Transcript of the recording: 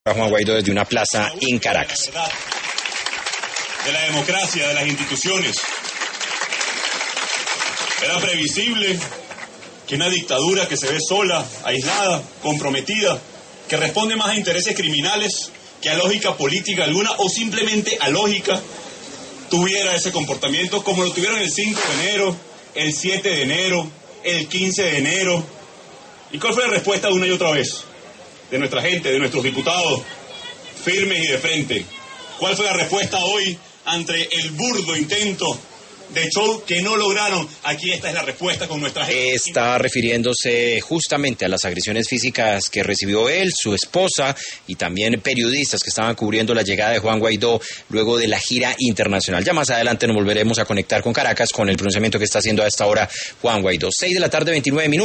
a Juan Guaidó desde una plaza en Caracas. De la democracia, de las instituciones. Era previsible que una dictadura que se ve sola, aislada, comprometida, que responde más a intereses criminales que a lógica política alguna o simplemente a lógica, tuviera ese comportamiento como lo tuvieron el 5 de enero, el 7 de enero, el 15 de enero. ¿Y cuál fue la respuesta de una y otra vez? De nuestra gente, de nuestros diputados, firmes y de frente. ¿Cuál fue la respuesta hoy ante el burdo intento de show que no lograron? Aquí esta es la respuesta con nuestra gente. Está refiriéndose justamente a las agresiones físicas que recibió él, su esposa y también periodistas que estaban cubriendo la llegada de Juan Guaidó luego de la gira internacional. Ya más adelante nos volveremos a conectar con Caracas con el pronunciamiento que está haciendo a esta hora Juan Guaidó. 6 de la tarde, 29 minutos.